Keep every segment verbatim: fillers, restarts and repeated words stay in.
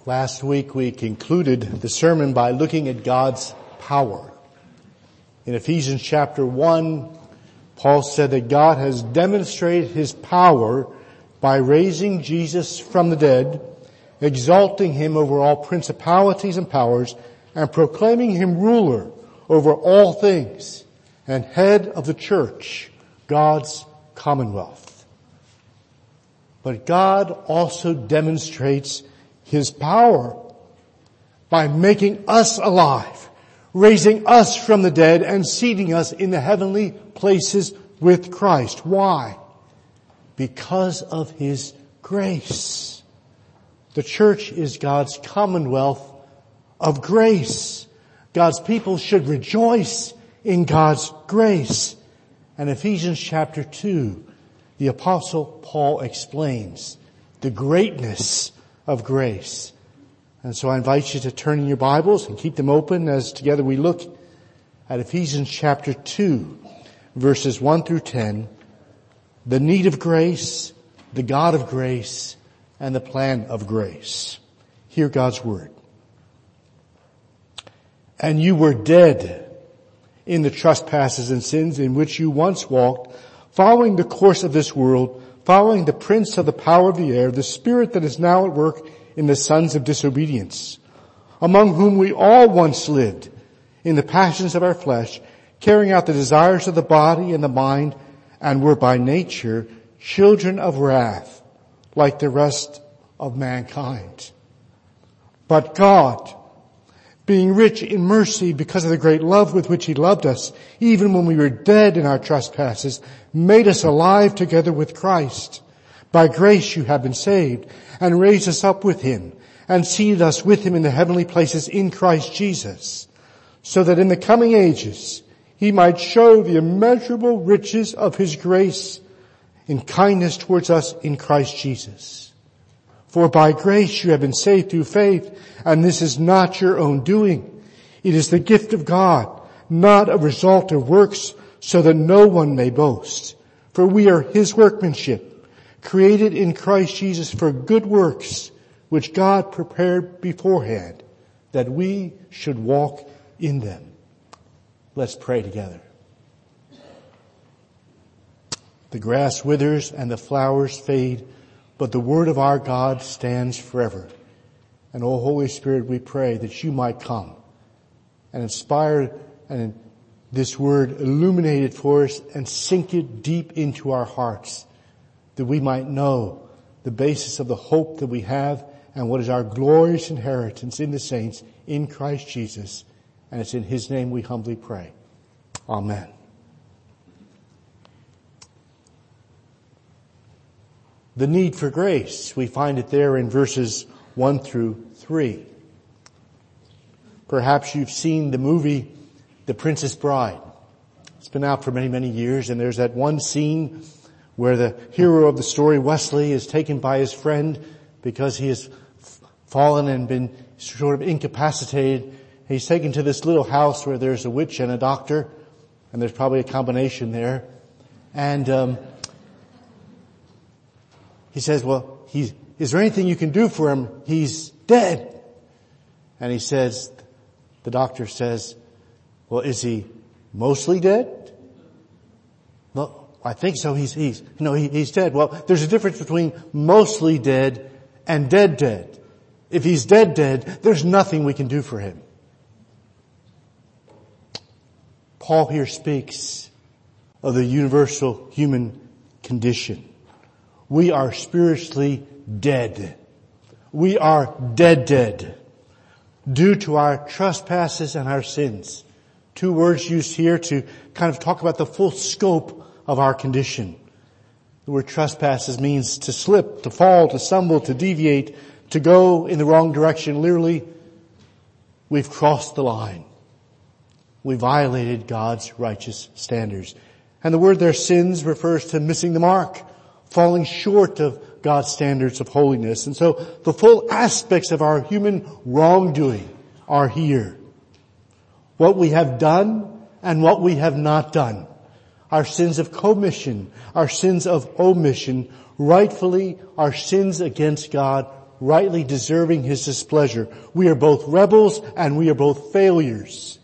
Last week we concluded the sermon by looking at God's power. In Ephesians chapter one, Paul said that God has demonstrated His power by raising Jesus from the dead, exalting Him over all principalities and powers, and proclaiming Him ruler over all things and head of the church, God's commonwealth. But God also demonstrates His power by making us alive, raising us from the dead, and seating us in the heavenly places with Christ. Why? Because of His grace. The church is God's commonwealth of grace. God's people should rejoice in God's grace. And Ephesians chapter two, the Apostle Paul explains the greatness of grace. And so I invite you to turn in your Bibles and keep them open as together we look at Ephesians chapter two, verses one through ten, the need of grace, the God of grace, and the plan of grace. Hear God's word. And you were dead in the trespasses and sins in which you once walked, following the course of this world, following the prince of the power of the air, the spirit that is now at work in the sons of disobedience, among whom we all once lived in the passions of our flesh, carrying out the desires of the body and the mind, and were by nature children of wrath, like the rest of mankind. But God, being rich in mercy because of the great love with which He loved us, even when we were dead in our trespasses, made us alive together with Christ. By grace you have been saved, and raised us up with Him, and seated us with Him in the heavenly places in Christ Jesus, so that in the coming ages He might show the immeasurable riches of His grace in kindness towards us in Christ Jesus. For by grace you have been saved through faith, and this is not your own doing. It is the gift of God, not a result of works, so that no one may boast. For we are His workmanship, created in Christ Jesus for good works, which God prepared beforehand, that we should walk in them. Let's pray together. The grass withers and the flowers fade, but the word of our God stands forever. And, O Holy Spirit, we pray that you might come and inspire and this word illuminate it for us and sink it deep into our hearts, that we might know the basis of the hope that we have and what is our glorious inheritance in the saints in Christ Jesus. And it's in His name we humbly pray. Amen. The need for grace, we find it there in verses one through three. Perhaps you've seen the movie The Princess Bride. It's been out for many, many years, and there's that one scene where the hero of the story, Wesley, is taken by his friend because he has fallen and been sort of incapacitated. He's taken to this little house where there's a witch and a doctor, and there's probably a combination there. And um he says, well, he's, is there anything you can do for him? He's dead. And he says, the doctor says, well, is he mostly dead? Well, I think so. He's, he's, you know, he, he's dead. Well, there's a difference between mostly dead and dead dead. If he's dead dead, there's nothing we can do for him. Paul here speaks of the universal human condition. We are spiritually dead. We are dead dead due to our trespasses and our sins. Two words used here to kind of talk about the full scope of our condition. The word trespasses means to slip, to fall, to stumble, to deviate, to go in the wrong direction. Literally, we've crossed the line. We violated God's righteous standards. And the word there, sins, refers to missing the mark, falling short of God's standards of holiness. And so the full aspects of our human wrongdoing are here. What we have done and what we have not done. Our sins of commission, our sins of omission, rightfully our sins against God, rightly deserving his displeasure. We are both rebels and we are both failures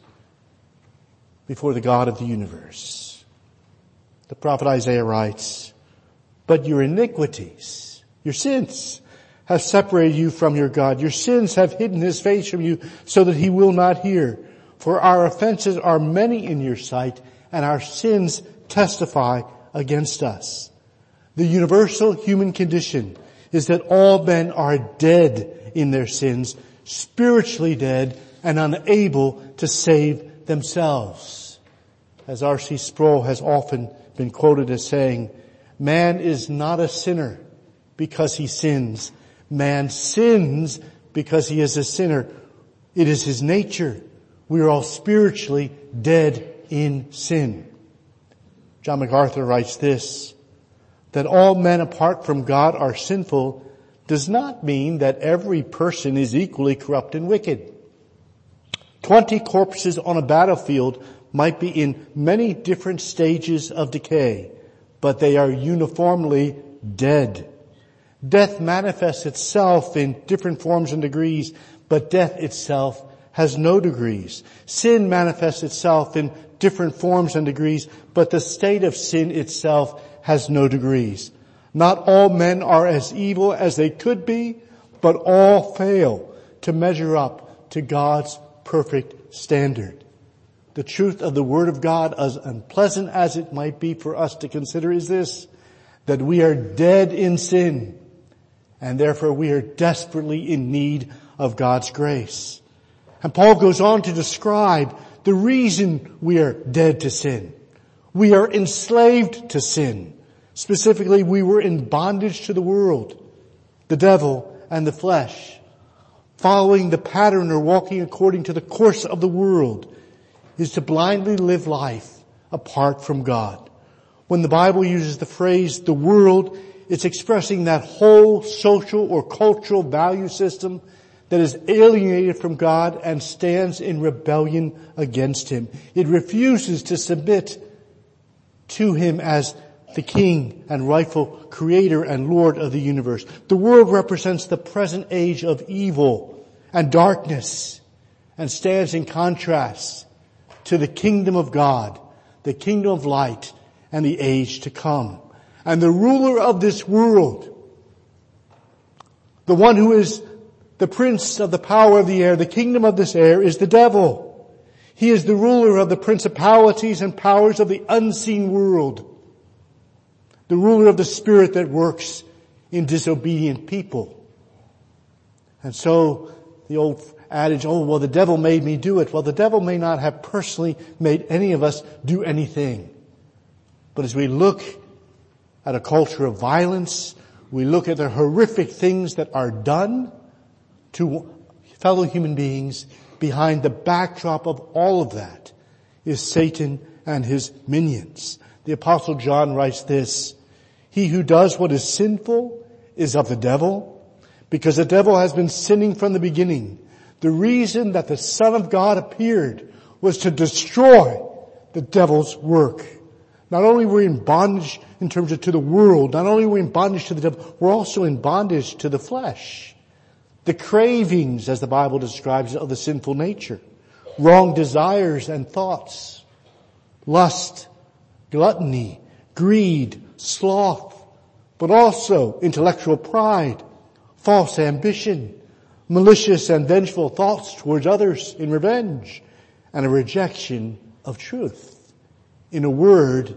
before the God of the universe. The prophet Isaiah writes, "But your iniquities, your sins, have separated you from your God. Your sins have hidden his face from you so that he will not hear. For our offenses are many in your sight, and our sins testify against us." The universal human condition is that all men are dead in their sins, spiritually dead and unable to save themselves. As R C Sproul has often been quoted as saying, "Man is not a sinner because he sins. Man sins because he is a sinner. It is his nature. We are all spiritually dead in sin." John MacArthur writes this, that all men apart from God are sinful does not mean that every person is equally corrupt and wicked. Twenty corpses on a battlefield might be in many different stages of decay, but they are uniformly dead. Death manifests itself in different forms and degrees, but death itself has no degrees. Sin manifests itself in different forms and degrees, but the state of sin itself has no degrees. Not all men are as evil as they could be, but all fail to measure up to God's perfect standard. The truth of the Word of God, as unpleasant as it might be for us to consider, is this, that we are dead in sin, and therefore we are desperately in need of God's grace. And Paul goes on to describe the reason we are dead to sin. We are enslaved to sin. Specifically, we were in bondage to the world, the devil, and the flesh. Following the pattern or walking according to the course of the world is to blindly live life apart from God. When the Bible uses the phrase the world, it's expressing that whole social or cultural value system that is alienated from God and stands in rebellion against him. It refuses to submit to him as the king and rightful creator and Lord of the universe. The world represents the present age of evil and darkness and stands in contrast to the kingdom of God, the kingdom of light, and the age to come. And the ruler of this world, the one who is the prince of the power of the air, the kingdom of this air, is the devil. He is the ruler of the principalities and powers of the unseen world, the ruler of the spirit that works in disobedient people. And so the old adage, oh, well, the devil made me do it. Well, the devil may not have personally made any of us do anything. But as we look at a culture of violence, we look at the horrific things that are done to fellow human beings, behind the backdrop of all of that is Satan and his minions. The Apostle John writes this, "He who does what is sinful is of the devil, because the devil has been sinning from the beginning. The reason that the Son of God appeared was to destroy the devil's work." Not only were we in bondage in terms of to the world, not only were we in bondage to the devil, we're also in bondage to the flesh. The cravings, as the Bible describes it, of the sinful nature. Wrong desires and thoughts. Lust, gluttony, greed, sloth, but also intellectual pride, false ambition, malicious and vengeful thoughts towards others in revenge, and a rejection of truth. In a word,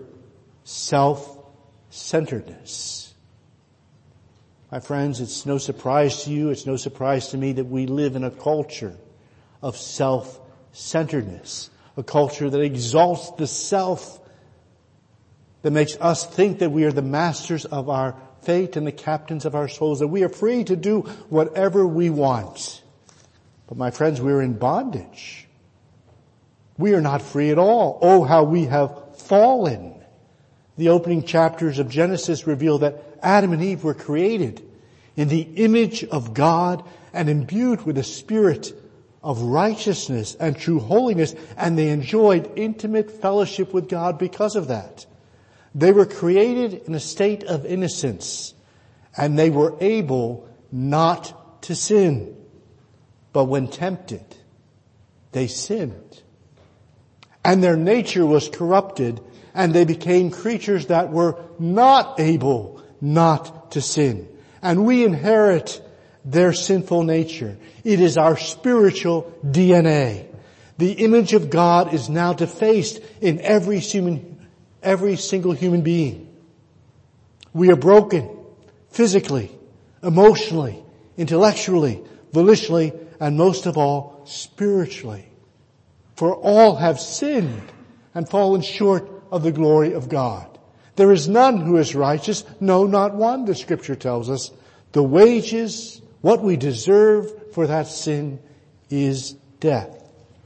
self-centeredness. My friends, it's no surprise to you, it's no surprise to me that we live in a culture of self-centeredness, a culture that exalts the self, that makes us think that we are the masters of our fate and the captains of our souls, that we are free to do whatever we want. But my friends, we're in bondage. We are not free at all. Oh, how we have fallen. The opening chapters of Genesis reveal that Adam and Eve were created in the image of God and imbued with a spirit of righteousness and true holiness, and they enjoyed intimate fellowship with God because of that. They were created in a state of innocence, and they were able not to sin. But when tempted, they sinned. And their nature was corrupted, and they became creatures that were not able not to sin. And we inherit their sinful nature. It is our spiritual D N A. The image of God is now defaced in every human, every single human being. We are broken physically, emotionally, intellectually, volitionally, and most of all, spiritually. For all have sinned and fallen short of the glory of God. There is none who is righteous, no, not one, the scripture tells us. The wages, what we deserve for that sin, is death.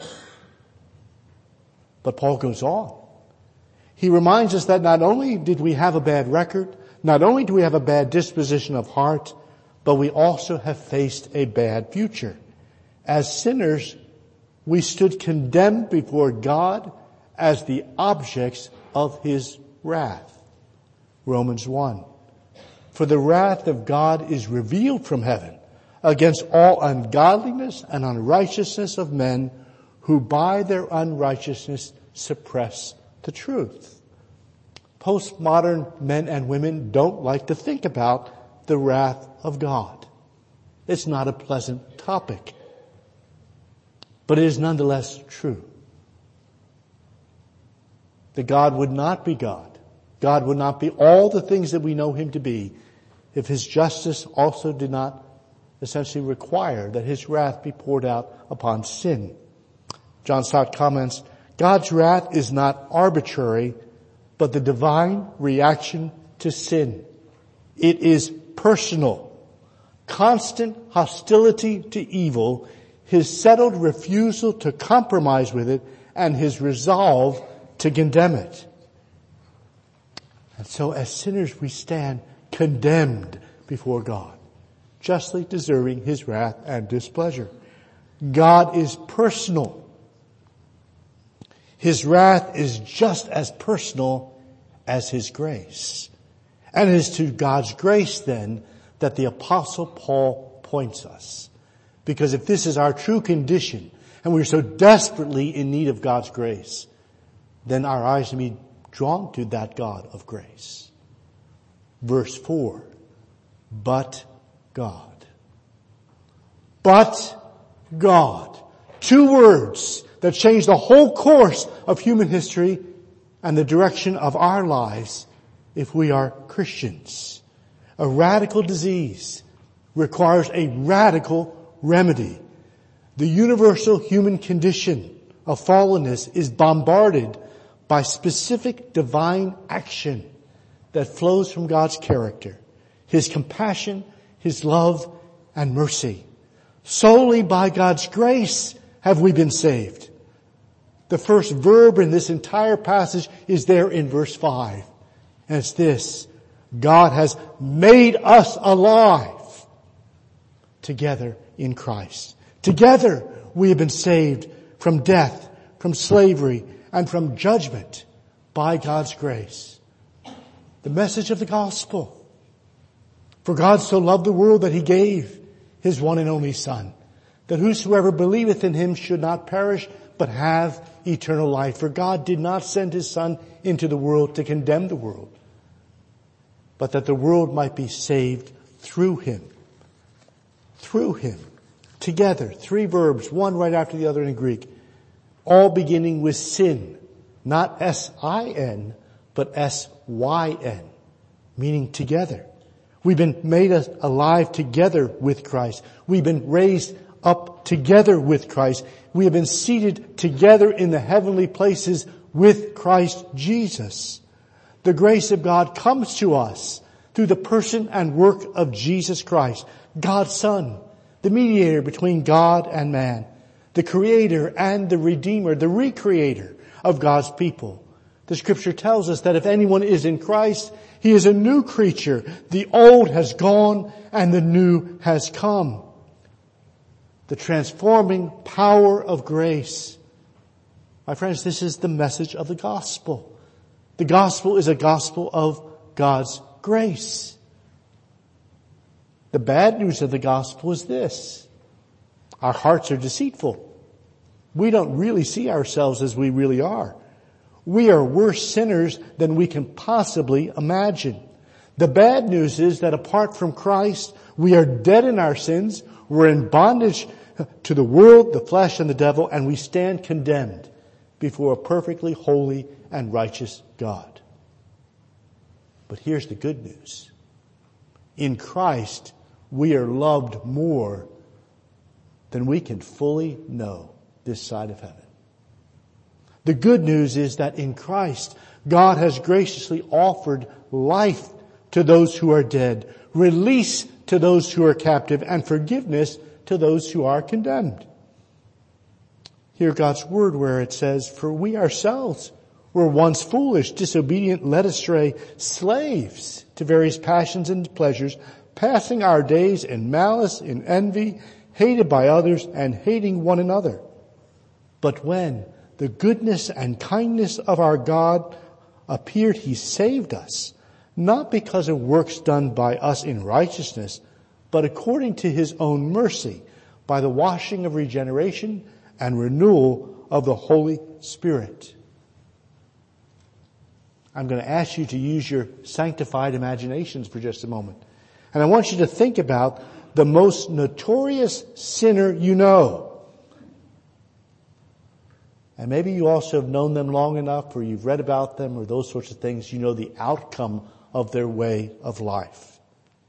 But Paul goes on. He reminds us that not only did we have a bad record, not only do we have a bad disposition of heart, but we also have faced a bad future. As sinners, we stood condemned before God as the objects of His wrath. Romans one. For the wrath of God is revealed from heaven against all ungodliness and unrighteousness of men who by their unrighteousness suppress the truth. Postmodern men and women don't like to think about the wrath of God. It's not a pleasant topic, but it is nonetheless true. That God would not be God. God would not be all the things that we know Him to be if His justice also did not essentially require that His wrath be poured out upon sin. John Stott comments, God's wrath is not arbitrary, but the divine reaction to sin. It is personal. Constant hostility to evil, His settled refusal to compromise with it, and His resolve to condemn it. And so as sinners we stand condemned before God, justly deserving His wrath and displeasure. God is personal. His wrath is just as personal as His grace. And it is to God's grace then that the Apostle Paul points us. Because if this is our true condition, and we're so desperately in need of God's grace, then our eyes will be drawn to that God of grace. Verse four, but God. But God. Two words that change the whole course of human history and the direction of our lives if we are Christians. A radical disease requires a radical remedy. The universal human condition of fallenness is bombarded by specific divine action that flows from God's character, His compassion, His love, and mercy. Solely by God's grace have we been saved. The first verb in this entire passage is there in verse five. And it's this: God has made us alive together in Christ. Together we have been saved from death, from slavery, and from judgment by God's grace. The message of the gospel. For God so loved the world that He gave His one and only Son, that whosoever believeth in Him should not perish, but have eternal life. For God did not send His Son into the world to condemn the world, but that the world might be saved through Him. Through Him. Together. Three verbs, one right after the other in Greek. All beginning with sin. Not S I N, but S Y N. Meaning together. We've been made alive together with Christ. We've been raised up together with Christ. We have been seated together in the heavenly places with Christ Jesus. The grace of God comes to us through the person and work of Jesus Christ, God's Son, the mediator between God and man, the creator and the redeemer, the recreator of God's people. The scripture tells us that if anyone is in Christ, he is a new creature. The old has gone and the new has come. The transforming power of grace. My friends, this is the message of the gospel. The gospel is a gospel of God's grace. The bad news of the gospel is this: our hearts are deceitful. We don't really see ourselves as we really are. We are worse sinners than we can possibly imagine. The bad news is that apart from Christ, we are dead in our sins. We're in bondage to the world, the flesh, and the devil, and we stand condemned before a perfectly holy and righteous God. But here's the good news. In Christ, we are loved more than we can fully know this side of heaven. The good news is that in Christ, God has graciously offered life to those who are dead, release to those who are captive, and forgiveness to those who are condemned. Hear God's word where it says, "For we ourselves were once foolish, disobedient, led astray, slaves to various passions and pleasures, passing our days in malice, in envy, hated by others, and hating one another. But when the goodness and kindness of our God appeared, He saved us, not because of works done by us in righteousness, but according to His own mercy, by the washing of regeneration and renewal of the Holy Spirit." I'm going to ask you to use your sanctified imaginations for just a moment. And I want you to think about the most notorious sinner you know. And maybe you also have known them long enough, or you've read about them, or those sorts of things. You know the outcome of their way of life.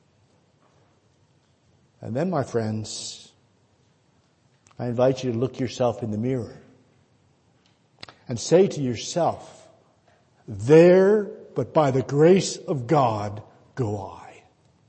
And then, my friends, I invite you to look yourself in the mirror and say to yourself, "There, but by the grace of God, go I.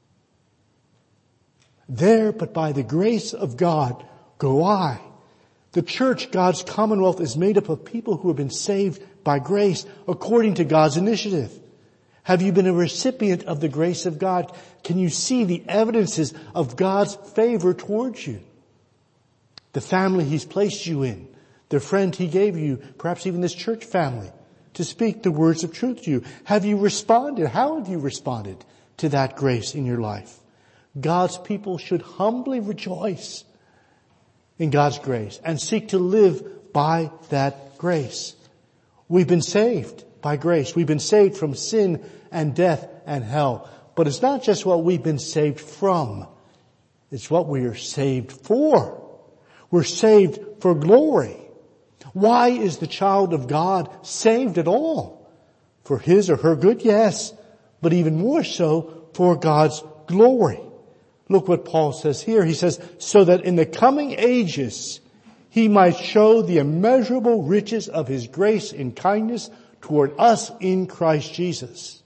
There, but by the grace of God, go I." The church, God's commonwealth, is made up of people who have been saved by grace according to God's initiative. Have you been a recipient of the grace of God? Can you see the evidences of God's favor towards you? The family He's placed you in, the friend He gave you, perhaps even this church family, to speak the words of truth to you. Have you responded? How have you responded to that grace in your life? God's people should humbly rejoice in God's grace and seek to live by that grace. We've been saved by grace. We've been saved from sin and death and hell. But it's not just what we've been saved from. It's what we are saved for. We're saved for glory. Why is the child of God saved at all? For his or her good? Yes. But even more so for God's glory. Look what Paul says here. He says, "So that in the coming ages He might show the immeasurable riches of His grace and kindness toward us in Christ Jesus."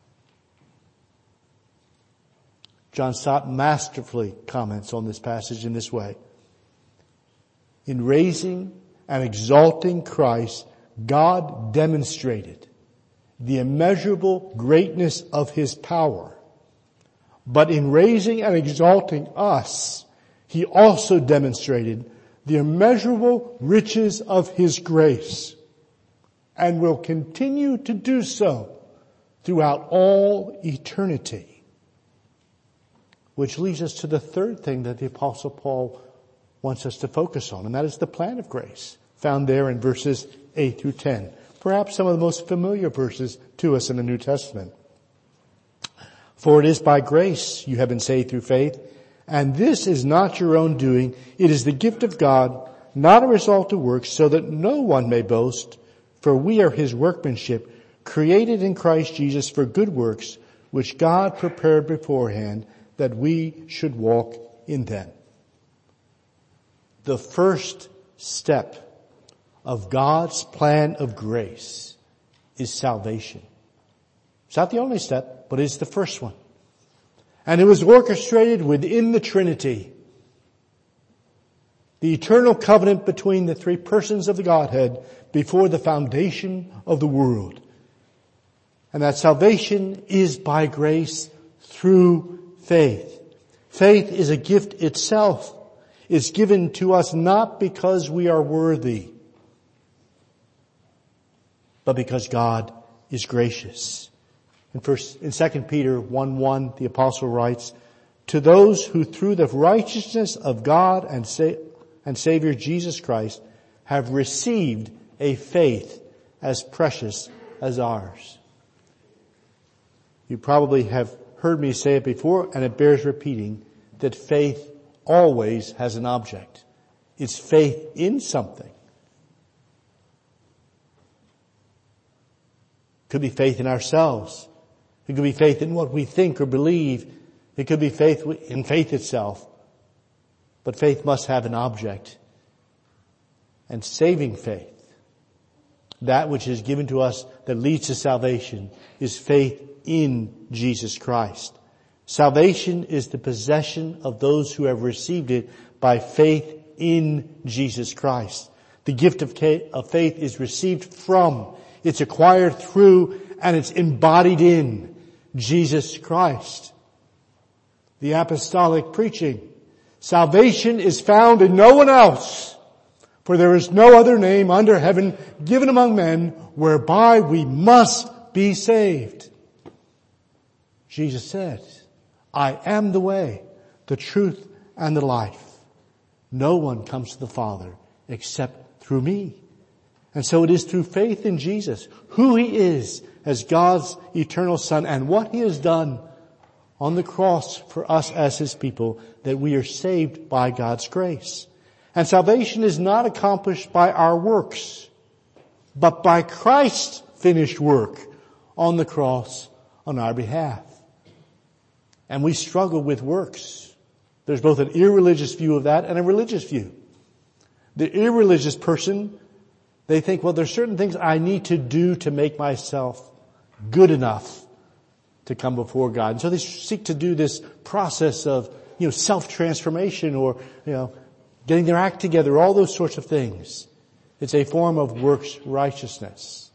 John Stott masterfully comments on this passage in this way. In raising and exalting Christ, God demonstrated the immeasurable greatness of His power. But in raising and exalting us, He also demonstrated the immeasurable riches of His grace, and will continue to do so throughout all eternity. Which leads us to the third thing that the Apostle Paul wants us to focus on, and that is the plan of grace, found there in verses eight through ten. Perhaps some of the most familiar verses to us in the New Testament. "For it is by grace you have been saved through faith, and this is not your own doing. It is the gift of God, not a result of works, so that no one may boast. For we are His workmanship, created in Christ Jesus for good works, which God prepared beforehand that we should walk in them." The first step of God's plan of grace is salvation. It's not the only step, but it's the first one. And it was orchestrated within the Trinity. The eternal covenant between the three persons of the Godhead before the foundation of the world. And that salvation is by grace through faith. Faith is a gift itself. It's given to us not because we are worthy, but because God is gracious. In first, in Second Peter one one, the apostle writes, to those who through the righteousness of God and, Sa- and Savior Jesus Christ have received a faith as precious as ours. You probably have heard me say it before, and it bears repeating, that faith always has an object. It's faith in something. It could be faith in ourselves. It could be faith in what we think or believe. It could be faith in faith itself. But faith must have an object. And saving faith, that which is given to us that leads to salvation, is faith in Jesus Christ. Salvation is the possession of those who have received it by faith in Jesus Christ. The gift of faith is received from, it's acquired through, and it's embodied in Jesus Christ. The apostolic preaching. Salvation is found in no one else, for there is no other name under heaven given among men whereby we must be saved. Jesus said, I am the way, the truth, and the life. No one comes to the Father except through me. And so it is through faith in Jesus, who He is as God's eternal Son and what He has done on the cross for us as His people, that we are saved by God's grace. And salvation is not accomplished by our works, but by Christ's finished work on the cross on our behalf. And we struggle with works. There's both an irreligious view of that and a religious view. The irreligious person, they think, well, there's certain things I need to do to make myself good enough to come before God. And so they seek to do this process of, you know, self-transformation or, you know, getting their act together, all those sorts of things. It's a form of works righteousness.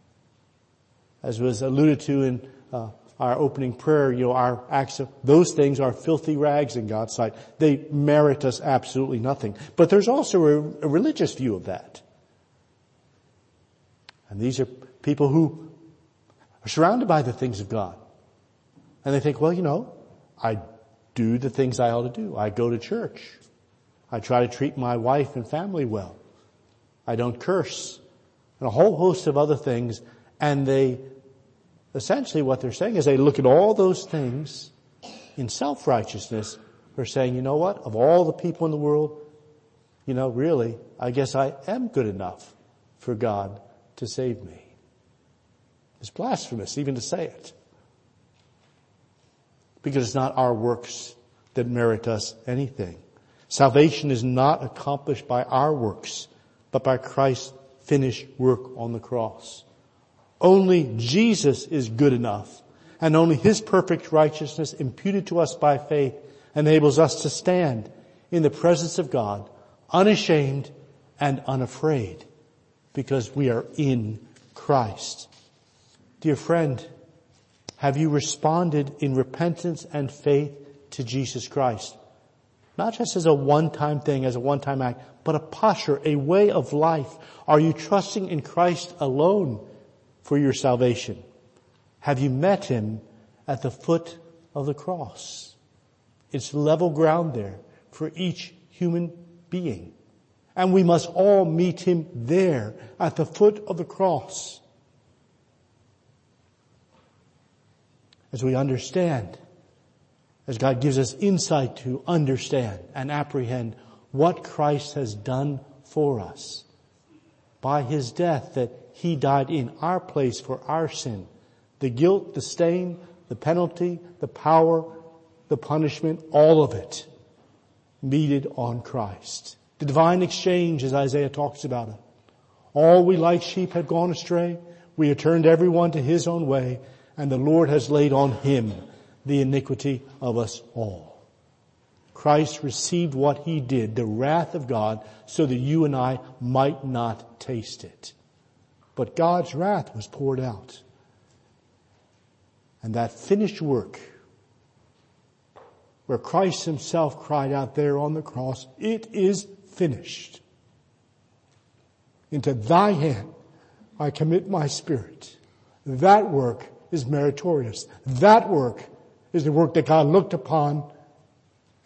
As was alluded to in uh, our opening prayer, you know, our acts of, those things are filthy rags in God's sight. They merit us absolutely nothing. But there's also a, a religious view of that. And these are people who are surrounded by the things of God. And they think, well, you know, I do the things I ought to do. I go to church. I try to treat my wife and family well. I don't curse. And a whole host of other things. And they, essentially what they're saying is they look at all those things in self-righteousness. They're saying, you know what? Of all the people in the world, you know, really, I guess I am good enough for God to save me. It's blasphemous even to say it. Because it's not our works that merit us anything. Salvation is not accomplished by our works, but by Christ's finished work on the cross. Only Jesus is good enough, and only His perfect righteousness imputed to us by faith enables us to stand in the presence of God, unashamed and unafraid, because we are in Christ. Dear friend, have you responded in repentance and faith to Jesus Christ? Not just as a one-time thing, as a one-time act, but a posture, a way of life. Are you trusting in Christ alone for your salvation? Have you met Him at the foot of the cross? It's level ground there for each human being. And we must all meet Him there at the foot of the cross. As we understand, as God gives us insight to understand and apprehend what Christ has done for us by His death, that He died in our place for our sin, the guilt, the stain, the penalty, the power, the punishment, all of it meted on Christ. The divine exchange, as Isaiah talks about it. All we like sheep had gone astray. We had turned everyone to his own way, and the Lord has laid on Him the iniquity of us all. Christ received what He did, the wrath of God, so that you and I might not taste it. But God's wrath was poured out. And that finished work, where Christ Himself cried out there on the cross, it is finished. Into Thy hand I commit my spirit. That work is meritorious. That work is the work that God looked upon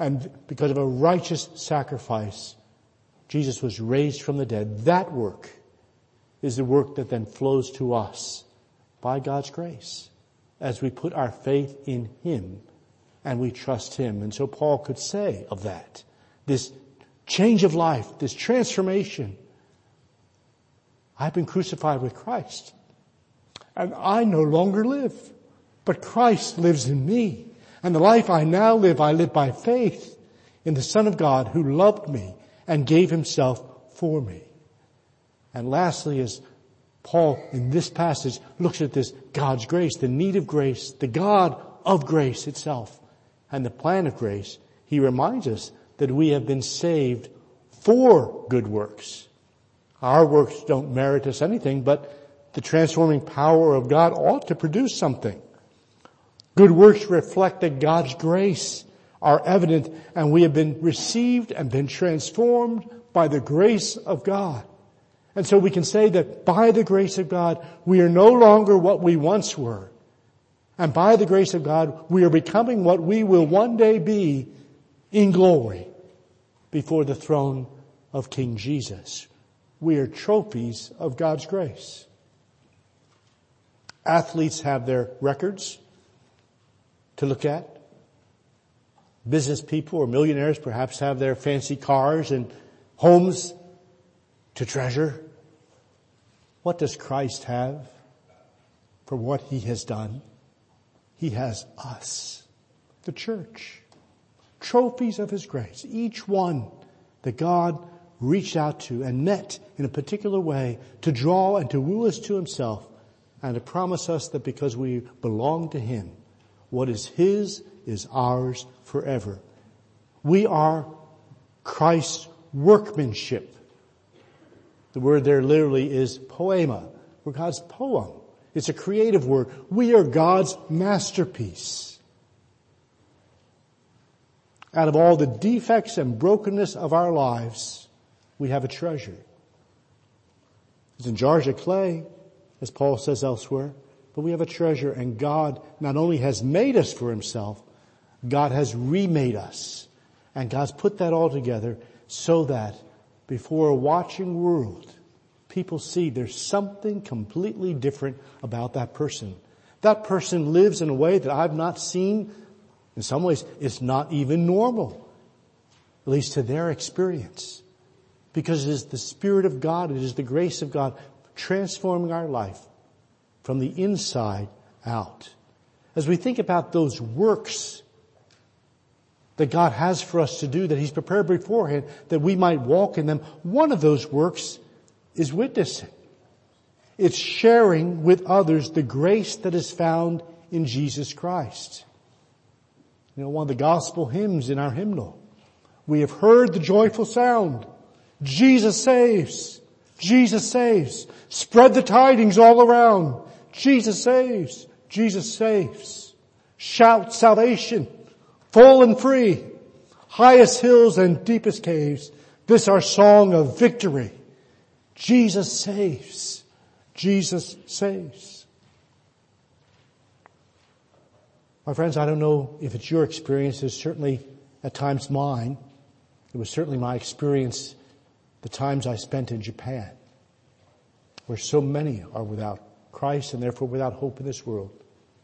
And because of a righteous sacrifice, Jesus was raised from the dead. That work is the work that then flows to us by God's grace as we put our faith in Him and we trust Him. And so Paul could say of that, this change of life, this transformation, I've been crucified with Christ, and I no longer live, but Christ lives in me. And the life I now live, I live by faith in the Son of God who loved me and gave Himself for me. And lastly, as Paul in this passage looks at this God's grace, the need of grace, the God of grace itself, and the plan of grace, he reminds us that we have been saved for good works. Our works don't merit us anything, but the transforming power of God ought to produce something. Good works reflect that God's grace are evident, and we have been received and been transformed by the grace of God. And so we can say that by the grace of God, we are no longer what we once were. And by the grace of God, we are becoming what we will one day be in glory before the throne of King Jesus. We are trophies of God's grace. Athletes have their records to look at. Business people or millionaires perhaps have their fancy cars and homes to treasure. What does Christ have for what He has done? He has us, the church, trophies of His grace, each one that God reached out to and met in a particular way to draw and to woo us to Himself and to promise us that because we belong to Him, what is His is ours forever. We are Christ's workmanship. The word there literally is poema. We're God's poem. It's a creative word. We are God's masterpiece. Out of all the defects and brokenness of our lives, we have a treasure. It's in jars of clay, as Paul says elsewhere, but we have a treasure, and God not only has made us for Himself, God has remade us. And God's put that all together so that before a watching world, people see there's something completely different about that person. That person lives in a way that I've not seen. In some ways, it's not even normal, at least to their experience. Because it is the Spirit of God, it is the grace of God transforming our life from the inside out. As we think about those works that God has for us to do, that He's prepared beforehand, that we might walk in them, one of those works is witnessing. It's sharing with others the grace that is found in Jesus Christ. You know, one of the gospel hymns in our hymnal, we have heard the joyful sound. Jesus saves. Jesus saves. Spread the tidings all around. Jesus saves. Jesus saves. Shout salvation, full and free. Highest hills and deepest caves. This our song of victory. Jesus saves. Jesus saves. My friends, I don't know if it's your experience. It's certainly at times mine. It was certainly my experience the times I spent in Japan, where so many are without Christ and therefore without hope in this world.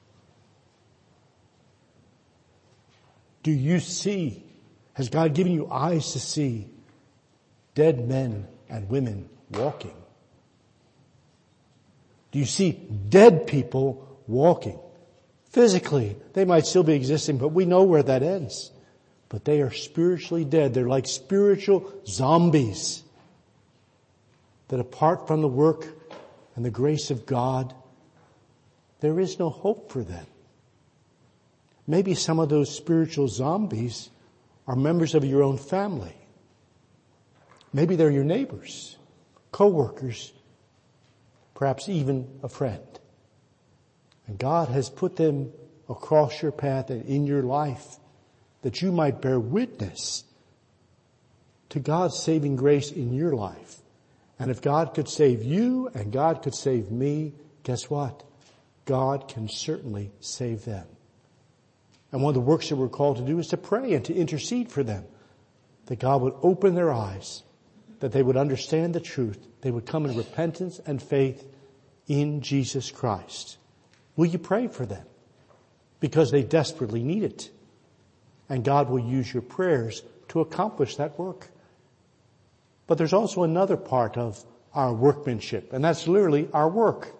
Do you see, has God given you eyes to see dead men and women walking? Do you see dead people walking? Physically, they might still be existing, but we know where that ends. But they are spiritually dead. They're like spiritual zombies that apart from the work and the grace of God, there is no hope for them. Maybe some of those spiritual zombies are members of your own family. Maybe they're your neighbors, co-workers, perhaps even a friend. And God has put them across your path and in your life that you might bear witness to God's saving grace in your life. And if God could save you and God could save me, guess what? God can certainly save them. And one of the works that we're called to do is to pray and to intercede for them, that God would open their eyes, that they would understand the truth, they would come in repentance and faith in Jesus Christ. Will you pray for them? Because they desperately need it. And God will use your prayers to accomplish that work. But there's also another part of our workmanship, and that's literally our work.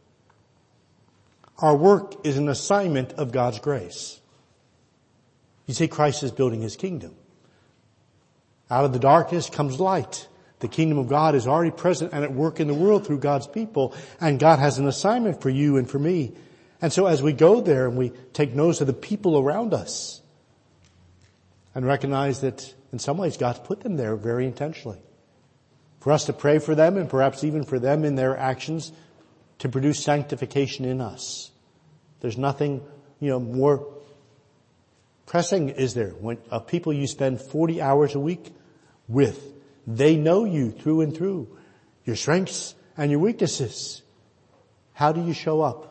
Our work is an assignment of God's grace. You see, Christ is building his kingdom. Out of the darkness comes light. The kingdom of God is already present and at work in the world through God's people, and God has an assignment for you and for me. And so as we go there and we take notice of the people around us and recognize that in some ways God's put them there very intentionally, for us to pray for them and perhaps even for them in their actions to produce sanctification in us. There's nothing, you know, more pressing, is there, when uh, people you spend forty hours a week with, they know you through and through, your strengths and your weaknesses. How do you show up?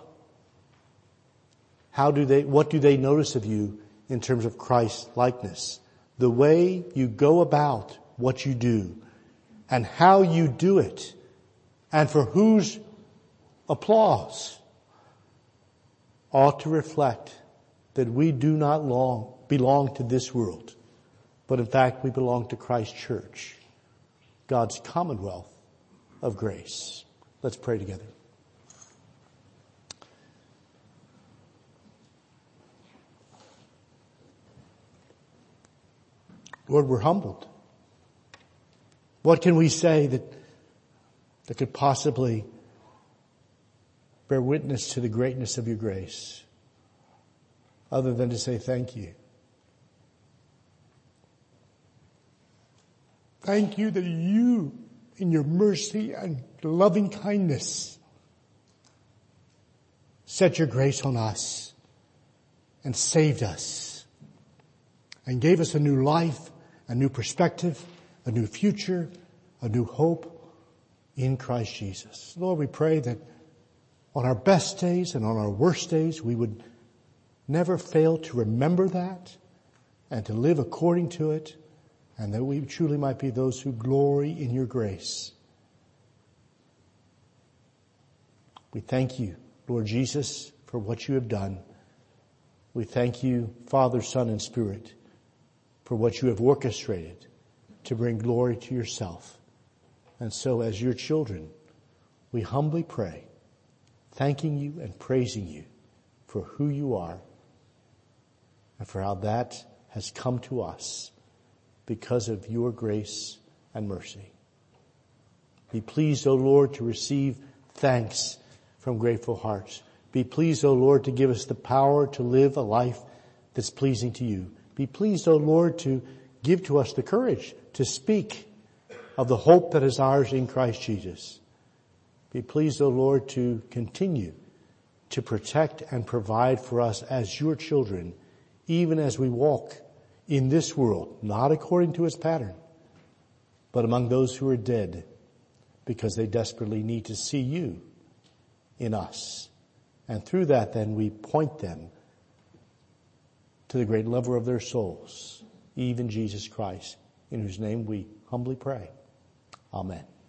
How do they, what do they notice of you in terms of Christ likeness? The way you go about what you do and how you do it and for whose applause ought to reflect that we do not long belong to this world, but in fact we belong to Christ's church, God's commonwealth of grace. Let's pray together. Lord, we're humbled. What can we say that, that could possibly bear witness to the greatness of your grace, other than to say thank you? Thank you that you, in your mercy and loving kindness, set your grace on us and saved us and gave us a new life, a new perspective, a new future, a new hope in Christ Jesus. Lord, we pray that on our best days and on our worst days, we would never fail to remember that and to live according to it, and that we truly might be those who glory in your grace. We thank you, Lord Jesus, for what you have done. We thank you, Father, Son, and Spirit, for what you have orchestrated to bring glory to yourself. And so as your children, we humbly pray, thanking you and praising you for who you are and for how that has come to us because of your grace and mercy. Be pleased, O Lord, to receive thanks from grateful hearts. Be pleased, O Lord, to give us the power to live a life that's pleasing to you. Be pleased, O Lord, to give to us the courage to speak of the hope that is ours in Christ Jesus. Be pleased, O Lord, to continue to protect and provide for us as your children, even as we walk in this world, not according to its pattern, but among those who are dead, because they desperately need to see you in us. And through that, then, we point them to the great lover of their souls, even Jesus Christ, in whose name we humbly pray. Amen.